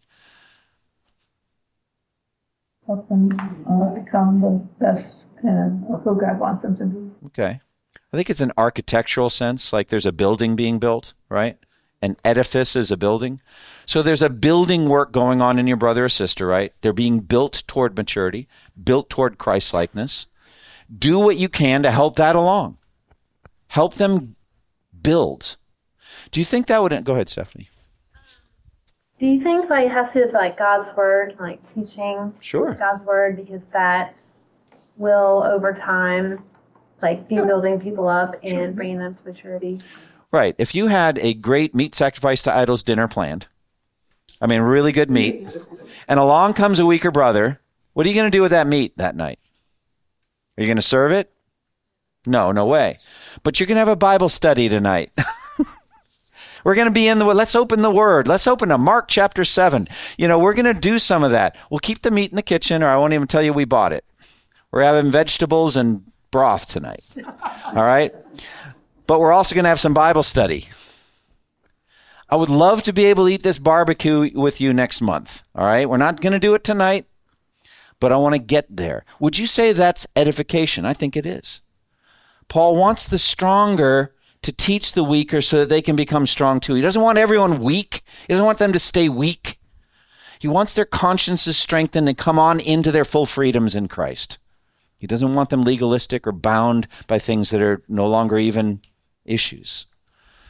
Help them uh, become the best and who God wants them to be. Okay. I think it's an architectural sense, like there's a building being built, right? An edifice is a building. So there's a building work going on in your brother or sister, right? They're being built toward maturity, built toward Christ-likeness. Do what you can to help that along. Help them build. Do you think that would... Go ahead, Stephanie. Do you think like it has to do with like God's word, like teaching Sure. God's word, because that will over time like be building people up and Sure. bringing them to maturity? Right. If you had a great meat sacrifice to idols dinner planned, I mean, really good meat, and along comes a weaker brother, what are you going to do with that meat that night? Are you going to serve it? No, no way. But you're going to have a Bible study tonight. We're going to be in the, let's open the Word. Let's open to Mark chapter seven. You know, we're going to do some of that. We'll keep the meat in the kitchen, or I won't even tell you we bought it. We're having vegetables and broth tonight. All right? But we're also going to have some Bible study. I would love to be able to eat this barbecue with you next month. All right? We're not going to do it tonight, but I want to get there. Would you say that's edification? I think it is. Paul wants the stronger to teach the weaker so that they can become strong too. He doesn't want everyone weak. He doesn't want them to stay weak. He wants their consciences strengthened and come on into their full freedoms in Christ. He doesn't want them legalistic or bound by things that are no longer even issues.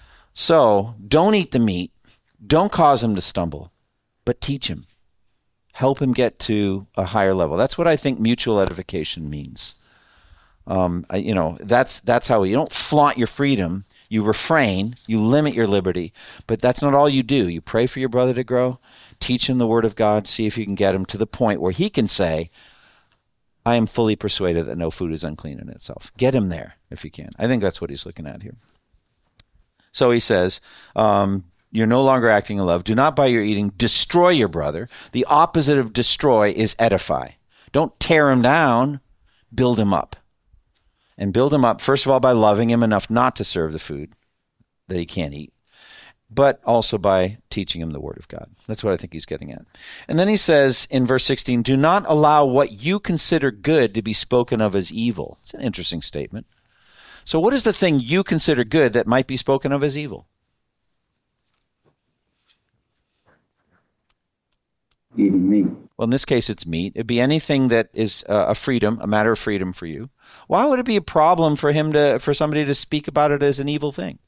So don't eat the meat. Don't cause him to stumble, but teach him. Help him get to a higher level. That's what I think mutual edification means. Um, I, you know, that's that's how we, you don't flaunt your freedom. You refrain, you limit your liberty, but that's not all you do. You pray for your brother to grow, teach him the word of God, see if you can get him to the point where he can say, I am fully persuaded that no food is unclean in itself. Get him there if you can. I think that's what he's looking at here. So he says, um, you're no longer acting in love. Do not by your eating destroy your brother. The opposite of destroy is edify. Don't tear him down, build him up. And build him up, first of all, by loving him enough not to serve the food that he can't eat, but also by teaching him the word of God. That's what I think he's getting at. And then he says in verse sixteen, do not allow what you consider good to be spoken of as evil. It's an interesting statement. So what is the thing you consider good that might be spoken of as evil? Eating meat. Well, in this case, it's meat. It'd be anything that is uh, a freedom, a matter of freedom for you. Why would it be a problem for him to, for somebody to speak about it as an evil thing?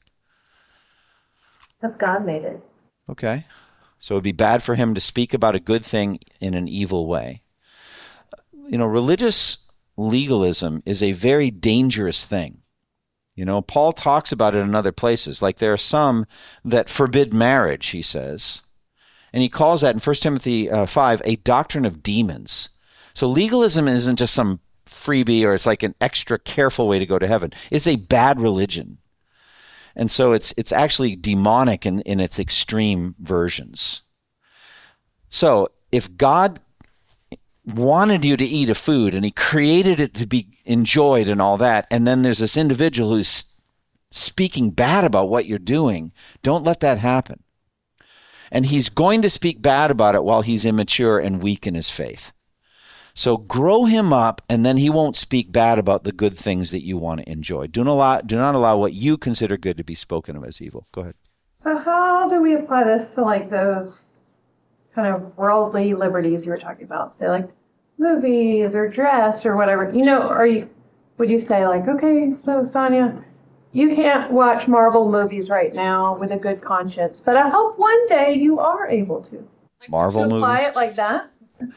Because God made it. Okay. So it'd be bad for him to speak about a good thing in an evil way. You know, religious legalism is a very dangerous thing. You know, Paul talks about it in other places. Like there are some that forbid marriage, he says. And he calls that in First Timothy uh, five a doctrine of demons. So legalism isn't just some freebie or it's like an extra careful way to go to heaven. It's a bad religion. And so it's it's actually demonic in, in its extreme versions. So if God wanted you to eat a food and he created it to be enjoyed and all that, and then there's this individual who's speaking bad about what you're doing, don't let that happen. And he's going to speak bad about it while he's immature and weak in his faith. So grow him up, and then he won't speak bad about the good things that you want to enjoy. Do not allow, do not allow what you consider good to be spoken of as evil. Go ahead. So how do we apply this to like those kind of worldly liberties you were talking about? Say like movies or dress or whatever. You know, are you, would you say like, okay, so Sonia, you can't watch Marvel movies right now with a good conscience, but I hope one day you are able to. Like, Marvel to apply movies? it like that?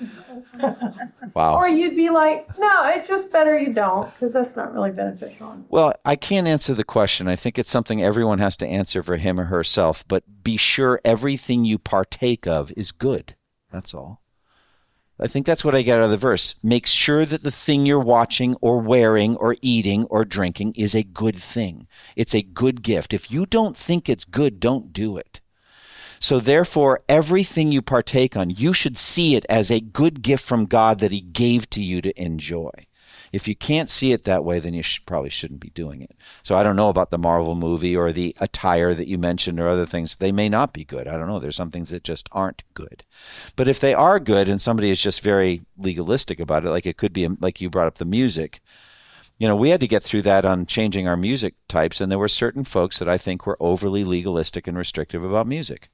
Wow. Or you'd be like, no, it's just better you don't, because that's not really beneficial. Well, I can't answer the question. I think it's something everyone has to answer for him or herself, but be sure everything you partake of is good. That's all. I think that's what I get out of the verse. Make sure that the thing you're watching or wearing or eating or drinking is a good thing. It's a good gift. If you don't think it's good, don't do it. So therefore, everything you partake on, you should see it as a good gift from God that he gave to you to enjoy. If you can't see it that way, then you should, probably shouldn't be doing it. So I don't know about the Marvel movie or the attire that you mentioned or other things. They may not be good. I don't know. There's some things that just aren't good. But if they are good and somebody is just very legalistic about it, like it could be, like you brought up the music, you know, we had to get through that on changing our music types, and there were certain folks that I think were overly legalistic and restrictive about music.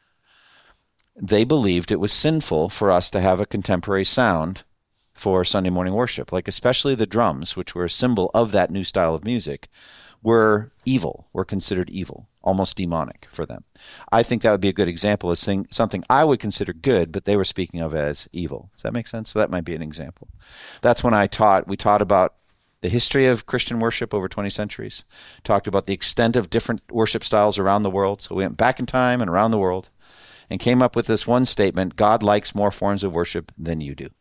They believed it was sinful for us to have a contemporary sound for Sunday morning worship, like especially the drums, which were a symbol of that new style of music, were evil, were considered evil, almost demonic for them. I think that would be a good example of something I would consider good, but they were speaking of as evil. Does that make sense? So that might be an example. That's when I taught, we taught about the history of Christian worship over twenty centuries, talked about the extent of different worship styles around the world. So we went back in time and around the world and came up with this one statement: God likes more forms of worship than you do.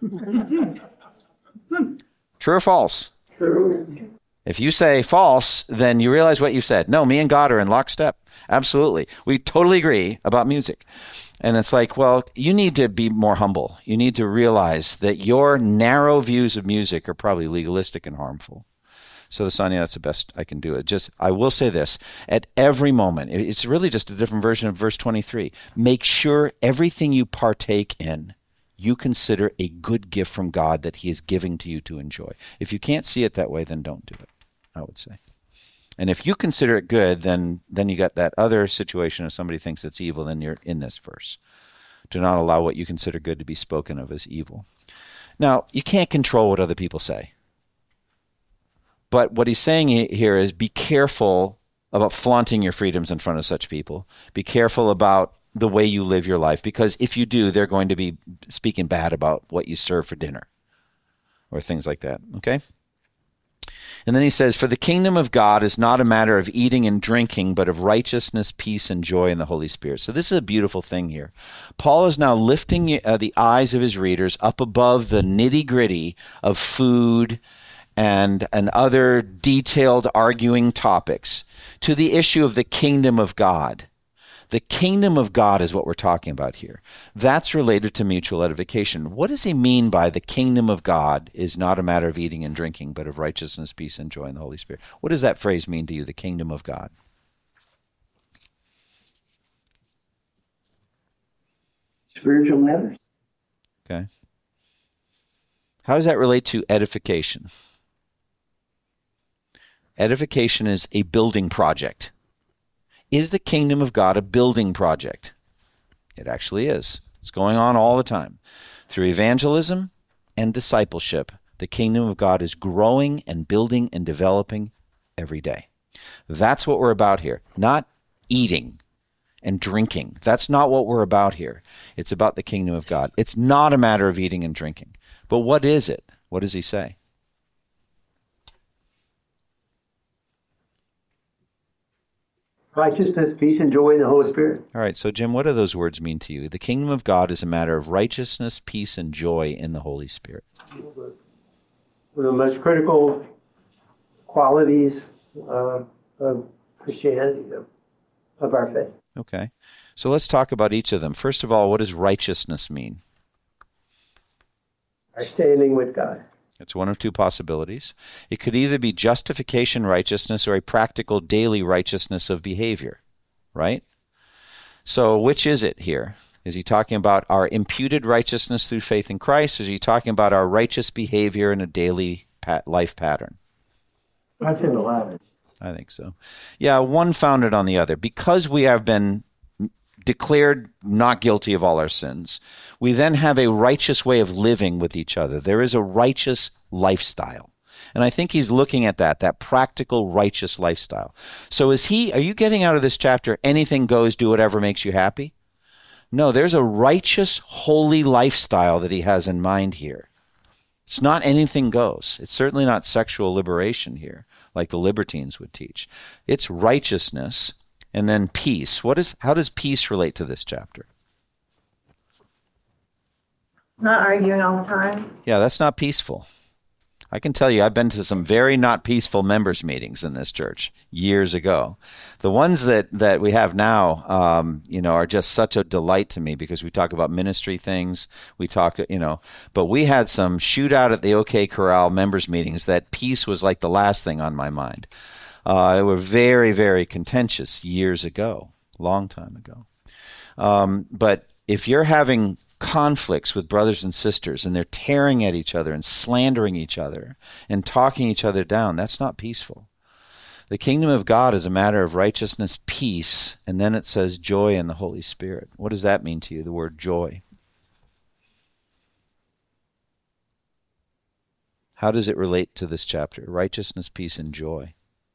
True or false? True. If you say false, then you realize what you said. No, me and God are in lockstep. Absolutely. We totally agree about music. And it's like, well, you need to be more humble. You need to realize that your narrow views of music are probably legalistic and harmful. So, Sonia, that's the best I can do. It just, I will say this, at every moment, it's really just a different version of verse twenty-three. Make sure everything you partake in, you consider a good gift from God that he is giving to you to enjoy. If you can't see it that way, then don't do it, I would say. And if you consider it good, then then you got that other situation. If somebody thinks it's evil, then you're in this verse. Do not allow what you consider good to be spoken of as evil. Now, you can't control what other people say. But what he's saying here is be careful about flaunting your freedoms in front of such people. Be careful about the way you live your life, because if you do, they're going to be speaking bad about what you serve for dinner or things like that, okay? And then he says, for the kingdom of God is not a matter of eating and drinking, but of righteousness, peace, and joy in the Holy Spirit. So this is a beautiful thing here. Paul is now lifting uh, the eyes of his readers up above the nitty-gritty of food and, and other detailed arguing topics to the issue of the kingdom of God. The kingdom of God is what we're talking about here. That's related to mutual edification. What does he mean by the kingdom of God is not a matter of eating and drinking, but of righteousness, peace, and joy in the Holy Spirit? What does that phrase mean to you, the kingdom of God? Spiritual matters. Okay. How does that relate to edification? Edification is a building project. Is the kingdom of God a building project? It actually is. It's going on all the time. Through evangelism and discipleship, the kingdom of God is growing and building and developing every day. That's what we're about here. Not eating and drinking. That's not what we're about here. It's about the kingdom of God. It's not a matter of eating and drinking. But what is it? What does he say? Righteousness, peace, and joy in the Holy Spirit. All right, so Jim, what do those words mean to you? The kingdom of God is a matter of righteousness, peace, and joy in the Holy Spirit. One of the most critical qualities uh, of Christianity, of, of our faith. Okay, so let's talk about each of them. First of all, what does righteousness mean? Our standing with God. It's one of two possibilities. It could either be justification righteousness or a practical daily righteousness of behavior, right? So which is it here? Is he talking about our imputed righteousness through faith in Christ, or is he talking about our righteous behavior in a daily pat- life pattern? I say the latter. I think so. Yeah, one founded on the other. Because we have been declared not guilty of all our sins, we then have a righteous way of living with each other. There is a righteous lifestyle. And I think he's looking at that, that practical righteous lifestyle. So is he, are you getting out of this chapter, anything goes, do whatever makes you happy? No, there's a righteous, holy lifestyle that he has in mind here. It's not anything goes. It's certainly not sexual liberation here, like the libertines would teach. It's righteousness. And then peace. What is? How does peace relate to this chapter? Not arguing all the time. Yeah, that's not peaceful. I can tell you, I've been to some very not peaceful members' meetings in this church years ago. The ones that, that we have now, um, you know, are just such a delight to me because we talk about ministry things. We talk, you know, but we had some shootout at the OK Corral members' meetings that peace was like the last thing on my mind. Uh, they were very, very contentious years ago, long time ago. Um, but if you're having conflicts with brothers and sisters and they're tearing at each other and slandering each other and talking each other down, that's not peaceful. The kingdom of God is a matter of righteousness, peace, and then it says joy in the Holy Spirit. What does that mean to you, the word joy? How does it relate to this chapter? Righteousness, peace, and joy.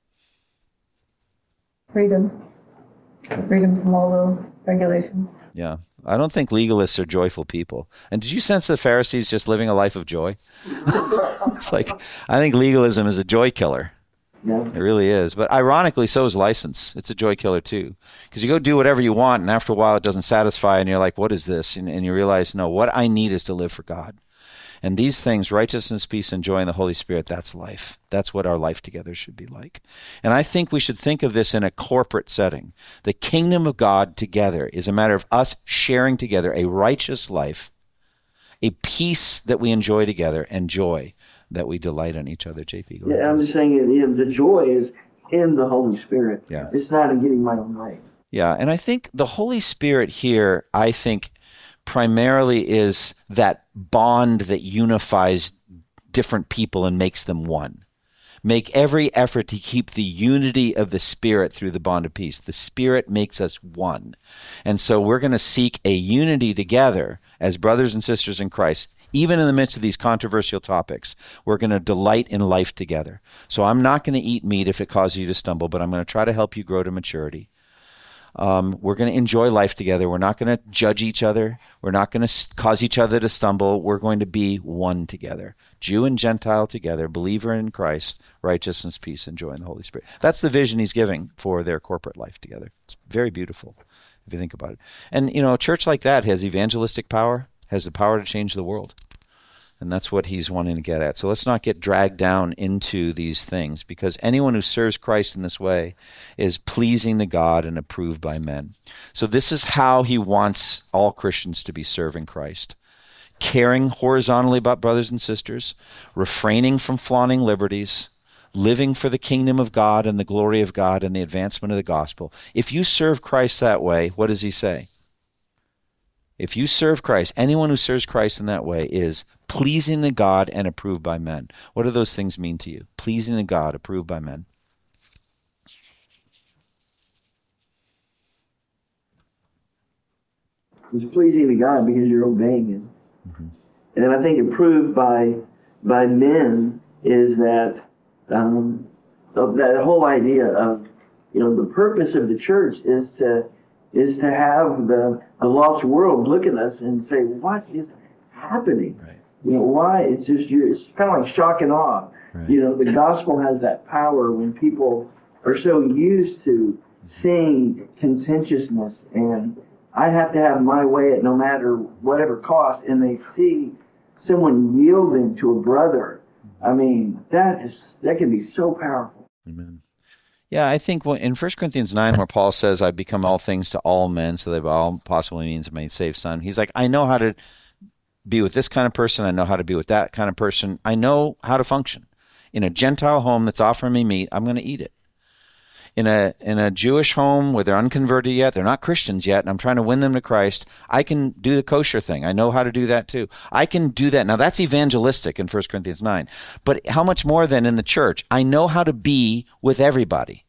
Freedom. Freedom from all the regulations. Yeah. I don't think legalists are joyful people. And did you sense the Pharisees just living a life of joy? It's like, I think legalism is a joy killer. Yeah. It really is. But ironically, so is license. It's a joy killer too. Because you go do whatever you want, and after a while it doesn't satisfy, and you're like, what is this? And, and you realize, no, what I need is to live for God. And these things, righteousness, peace, and joy in the Holy Spirit, that's life. That's what our life together should be like. And I think we should think of this in a corporate setting. The kingdom of God together is a matter of us sharing together a righteous life, a peace that we enjoy together, and joy that we delight in each other. J P, go ahead. Yeah, I'm just saying it, you know, the joy is in the Holy Spirit. Yeah. It's not in getting my own way. Yeah, and I think the Holy Spirit here, I think, primarily is that bond that unifies different people and makes them one. Make every effort to keep the unity of the Spirit through the bond of peace. The Spirit makes us one. And so we're going to seek a unity together as brothers and sisters in Christ. Even in the midst of these controversial topics, we're going to delight in life together. So I'm not going to eat meat if it causes you to stumble, but I'm going to try to help you grow to maturity. Um, we're going to enjoy life together. We're not going to judge each other. We're not going to cause each other to stumble. We're going to be one together. Jew and Gentile together, believer in Christ, righteousness, peace, and joy in the Holy Spirit. That's the vision he's giving for their corporate life together. It's very beautiful if you think about it. And, you know, a church like that has evangelistic power, has the power to change the world. And that's what he's wanting to get at. So let's not get dragged down into these things, because anyone who serves Christ in this way is pleasing to God and approved by men. So this is how he wants all Christians to be serving Christ. Caring horizontally about brothers and sisters, refraining from flaunting liberties, living for the kingdom of God and the glory of God and the advancement of the gospel. If you serve Christ that way, what does he say? If you serve Christ, anyone who serves Christ in that way is pleasing to God and approved by men. What do those things mean to you? Pleasing to God, approved by men. It's pleasing to God because you're obeying Him. Mm-hmm. And then I think approved by by men is that um, of that whole idea of, you know, the purpose of the church is to is to have the, the lost world look at us and say, what is happening? Right. You know, why? It's just, you it's kind of like shock and awe. Right. You know, the gospel has that power when people are so used to seeing contentiousness and I have to have my way at no matter whatever cost, and they see someone yielding to a brother. I mean, that is that can be so powerful. Amen. Yeah, I think when, in First Corinthians nine, where Paul says, I've become all things to all men, so that by all possible means I may save some, he's like, I know how to be with this kind of person. I know how to be with that kind of person. I know how to function. In a Gentile home that's offering me meat, I'm going to eat it. In a in a Jewish home where they're unconverted yet, they're not Christians yet, and I'm trying to win them to Christ, I can do the kosher thing. I know how to do that too. I can do that. Now, that's evangelistic in First Corinthians nine. But how much more than in the church? I know how to be with everybody.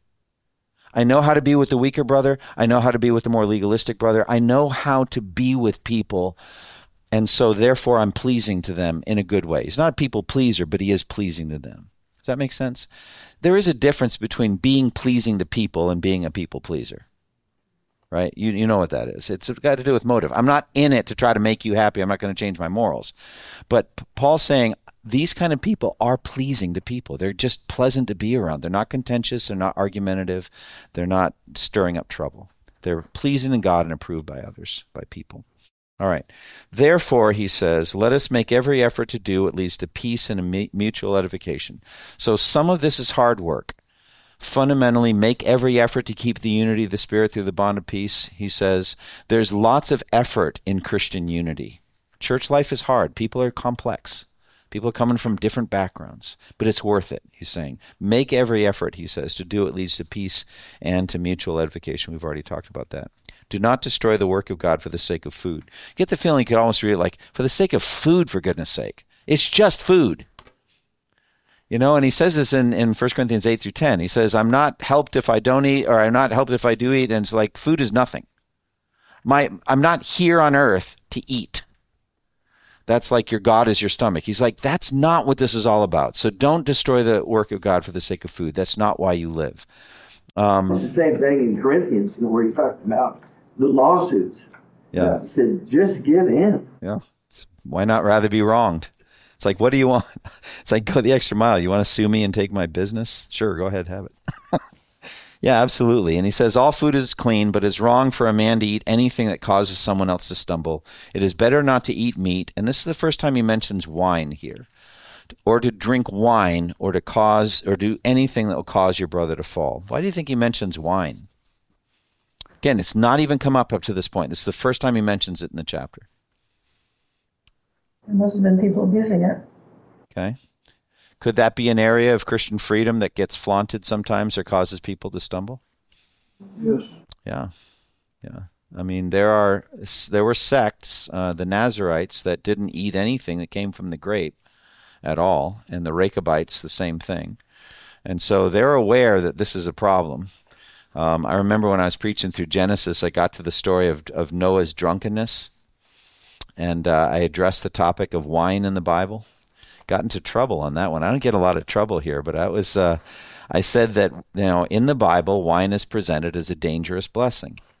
I know how to be with the weaker brother. I know how to be with the more legalistic brother. I know how to be with people, and so therefore I'm pleasing to them in a good way. He's not a people pleaser, but he is pleasing to them. Does that make sense? There is a difference between being pleasing to people and being a people pleaser, right? You you know what that is. It's got to do with motive. I'm not in it to try to make you happy. I'm not going to change my morals. But Paul's saying these kind of people are pleasing to people. They're just pleasant to be around. They're not contentious. They're not argumentative. They're not stirring up trouble. They're pleasing to God and approved by others, by people. All right. Therefore, he says, let us make every effort to do what leads to peace and a mutual edification. So some of this is hard work. Fundamentally, make every effort to keep the unity of the Spirit through the bond of peace. He says there's lots of effort in Christian unity. Church life is hard. People are complex. People are coming from different backgrounds, but it's worth it, he's saying. Make every effort, he says, to do what leads to peace and to mutual edification. We've already talked about that. Do not destroy the work of God for the sake of food. Get the feeling you could almost read it like, for the sake of food, for goodness sake. It's just food. You know, and he says this in, in First Corinthians eight through ten. He says, I'm not helped if I don't eat, or I'm not helped if I do eat. And it's like, food is nothing. My, I'm not here on earth to eat. That's like your God is your stomach. He's like, that's not what this is all about. So don't destroy the work of God for the sake of food. That's not why you live. Um, it's the same thing in Corinthians, you know, where he talked about the lawsuits. Yeah. He said, just give in. Yeah. It's, why not rather be wronged? It's like, what do you want? It's like, go the extra mile. You want to sue me and take my business? Sure, go ahead, have it. Yeah, absolutely. And he says, all food is clean, but it's wrong for a man to eat anything that causes someone else to stumble. It is better not to eat meat. And this is the first time he mentions wine here. Or to drink wine, or to cause, or do anything that will cause your brother to fall. Why do you think he mentions wine? Again, it's not even come up up to this point. This is the first time he mentions it in the chapter. There must have been people abusing it. Okay. Could that be an area of Christian freedom that gets flaunted sometimes or causes people to stumble? Yes. Yeah. Yeah. I mean, there are there were sects, uh, the Nazarites, that didn't eat anything that came from the grape at all, and the Rechabites, the same thing. And so they're aware that this is a problem. Um, I remember when I was preaching through Genesis, I got to the story of, of Noah's drunkenness, and uh, I addressed the topic of wine in the Bible. Got into trouble on that one. I don't get a lot of trouble here, but I was uh, I said that, you know, in the Bible, wine is presented as a dangerous blessing.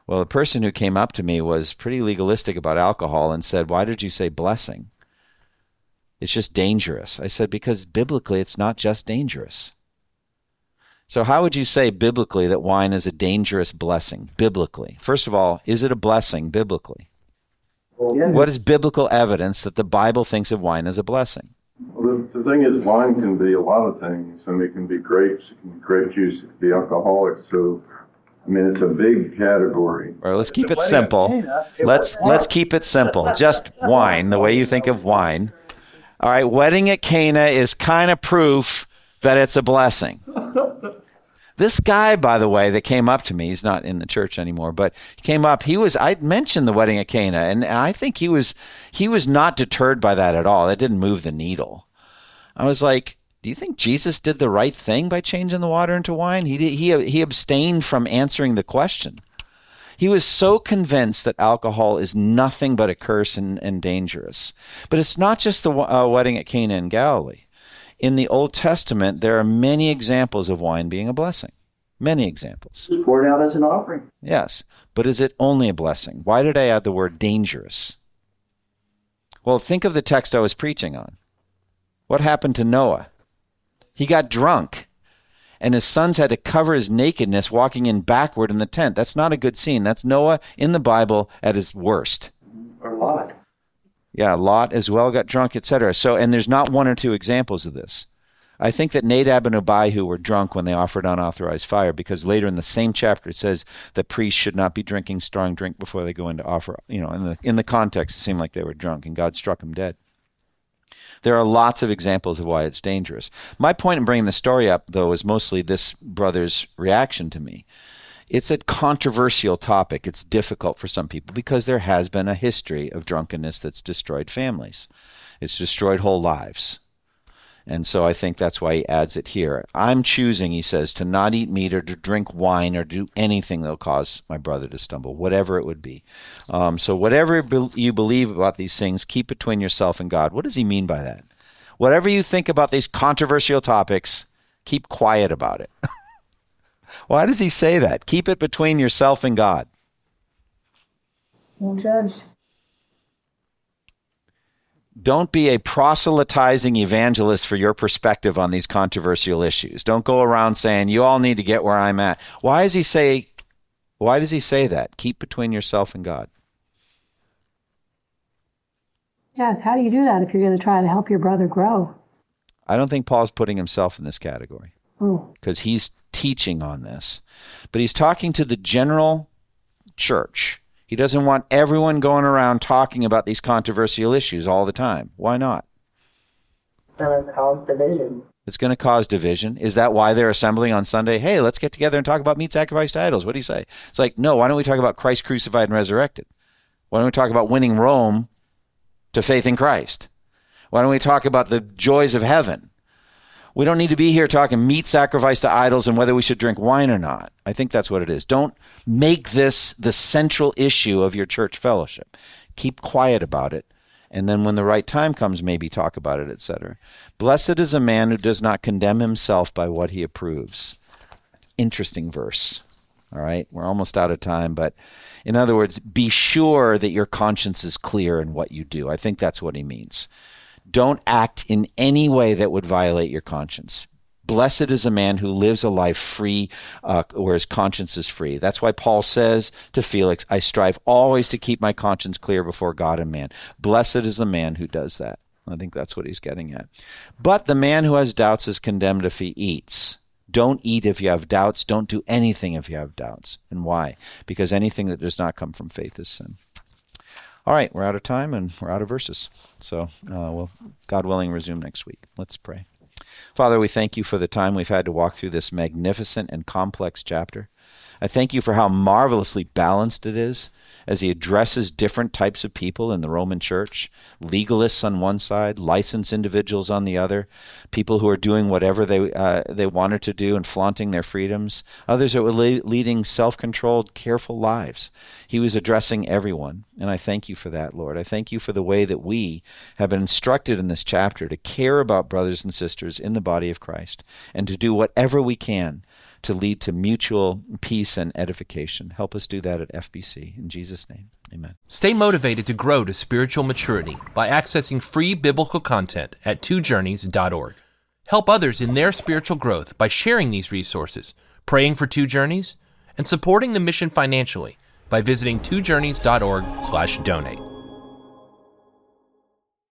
Well, the person who came up to me was pretty legalistic about alcohol and said, why did you say blessing? It's just dangerous. I said, because biblically it's not just dangerous. So how would you say biblically that wine is a dangerous blessing? Biblically. First of all, is it a blessing biblically? Well, yeah. What is biblical evidence that the Bible thinks of wine as a blessing? Well, the, the thing is, wine can be a lot of things. I mean, it can be grapes, it can be grape juice, it can be alcoholic. So, I mean, it's a big category. All right, let's keep it simple. Let's let's keep it simple. Just wine, the way you think of wine. All right, wedding at Cana is kind of proof that it's a blessing. This guy, by the way, that came up to me, he's not in the church anymore, but he came up, he was, I mentioned the wedding at Cana, and I think he was, he was not deterred by that at all. That didn't move the needle. I was like, do you think Jesus did the right thing by changing the water into wine? He did, he, he abstained from answering the question. He was so convinced that alcohol is nothing but a curse and, and dangerous. But it's not just the uh, wedding at Cana in Galilee. In the Old Testament, there are many examples of wine being a blessing. Many examples. It's poured out as an offering. Yes, but is it only a blessing? Why did I add the word dangerous? Well, think of the text I was preaching on. What happened to Noah? He got drunk, and his sons had to cover his nakedness walking in backward in the tent. That's not a good scene. That's Noah in the Bible at his worst. Or Lot. Yeah, Lot as well got drunk, et cetera. So, and there's not one or two examples of this. I think that Nadab and Abihu were drunk when they offered unauthorized fire, because later in the same chapter it says that priests should not be drinking strong drink before they go in to offer. You know, in the in the context, it seemed like they were drunk, and God struck them dead. There are lots of examples of why it's dangerous. My point in bringing the story up, though, is mostly this brother's reaction to me. It's a controversial topic. It's difficult for some people because there has been a history of drunkenness that's destroyed families. It's destroyed whole lives. And so I think that's why he adds it here. I'm choosing, he says, to not eat meat or to drink wine or do anything that will cause my brother to stumble, whatever it would be. Um, so whatever you believe about these things, keep between yourself and God. What does he mean by that? Whatever you think about these controversial topics, keep quiet about it. Why does he say that? Keep it between yourself and God. Don't judge. Don't be a proselytizing evangelist for your perspective on these controversial issues. Don't go around saying, you all need to get where I'm at. Why does he say, why does he say that? Keep between yourself and God. Yes, how do you do that if you're going to try to help your brother grow? I don't think Paul's putting himself in this category. Oh. Because he's teaching on this. But he's talking to the general church. He doesn't want everyone going around talking about these controversial issues all the time. Why not? It's going to cause division. It's going to cause division. Is that why they're assembling on Sunday? Hey, let's get together and talk about meat sacrificed to idols. What do you say? It's like, no, why don't we talk about Christ crucified and resurrected? Why don't we talk about winning Rome to faith in Christ? Why don't we talk about the joys of heaven? We don't need to be here talking meat sacrificed to idols and whether we should drink wine or not. I think that's what it is. Don't make this the central issue of your church fellowship. Keep quiet about it. And then when the right time comes, maybe talk about it, et cetera. Blessed is a man who does not condemn himself by what he approves. Interesting verse. All right, we're almost out of time, but in other words, be sure that your conscience is clear in what you do. I think that's what he means. Don't act in any way that would violate your conscience. Blessed is a man who lives a life free, uh, where his conscience is free. That's why Paul says to Felix, I strive always to keep my conscience clear before God and man. Blessed is the man who does that. I think that's what he's getting at. But the man who has doubts is condemned if he eats. Don't eat if you have doubts. Don't do anything if you have doubts. And why? Because anything that does not come from faith is sin. All right, we're out of time and we're out of verses. So uh, we'll, God willing, resume next week. Let's pray. Father, we thank you for the time we've had to walk through this magnificent and complex chapter. I thank you for how marvelously balanced it is as he addresses different types of people in the Roman church, legalists on one side, licensed individuals on the other, people who are doing whatever they uh, they wanted to do and flaunting their freedoms, others that were le- leading self-controlled, careful lives. He was addressing everyone, and I thank you for that, Lord. I thank you for the way that we have been instructed in this chapter to care about brothers and sisters in the body of Christ and to do whatever we can to lead to mutual peace peace and edification. Help us do that at F B C. In Jesus' name, amen. Stay motivated to grow to spiritual maturity by accessing free biblical content at two journeys dot org. Help others in their spiritual growth by sharing these resources, praying for Two Journeys, and supporting the mission financially by visiting two journeys dot org slash donate.